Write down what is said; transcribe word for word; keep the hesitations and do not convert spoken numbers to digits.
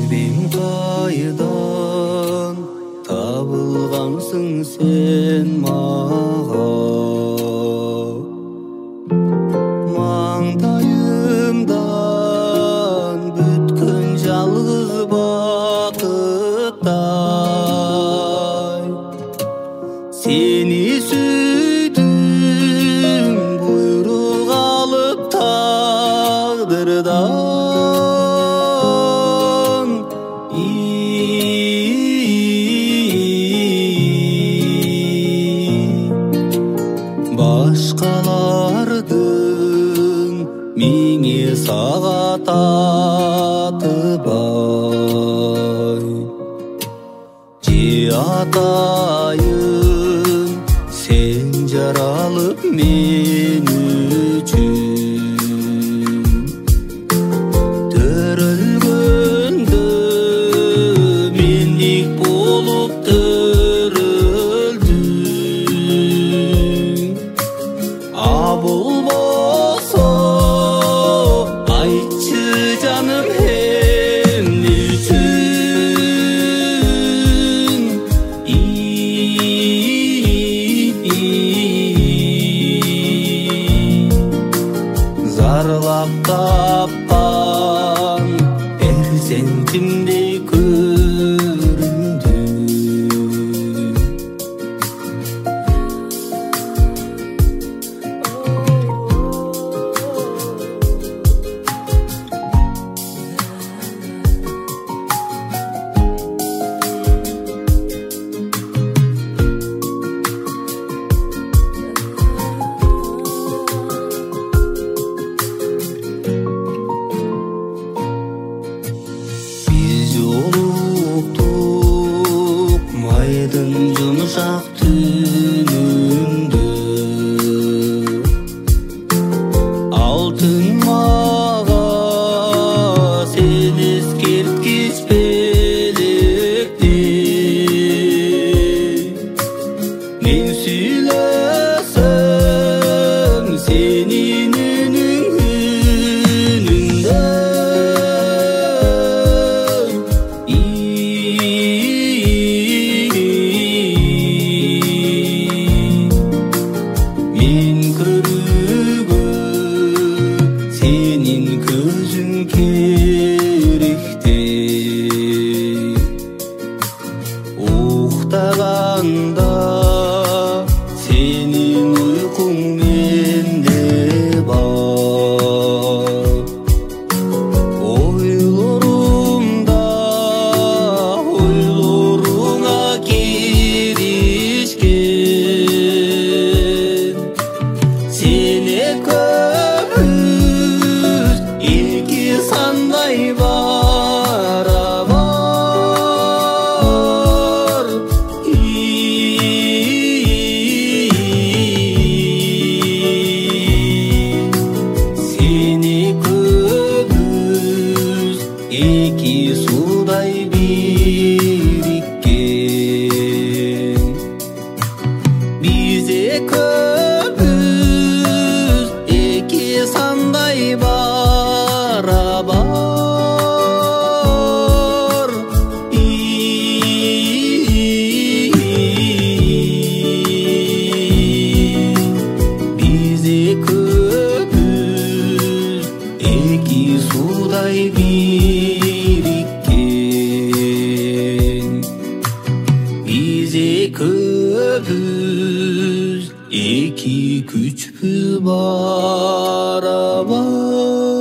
Kalbim kaydan tabılgansın sen mağa. Mangtayımdan bütkün жалгыз бакыттay. Seni süydüm buyruk alıp tağdırdan. Başkalardın mini sağa tatıbay. Cihatayın sen jaralıp men üçün. Törülgöndө mendik bolup törüldüң. A bolboso aytчы жаным эмне үчүн. Зарлап тапкан перзентимдей көрүндү. Biz joluktuk maydın jumşak tünündө. Алтын мага sen eskерткич белекти. Мен сүйлөсөм сенин үнүң үнүндө. Мен көрүүгө сенин көзүң керекти. Уктаганда сенин уйкуң менде бар. Ойлорумда ойлоруңа киришкен. Сене көбүз эки сандай барабар. Сене көбүз эки судай бириккен. Бизе көбүз эки сандай барабар. Бизе көбүз эки судай бириккен. Бизе көбүз эки күчпүз барабар.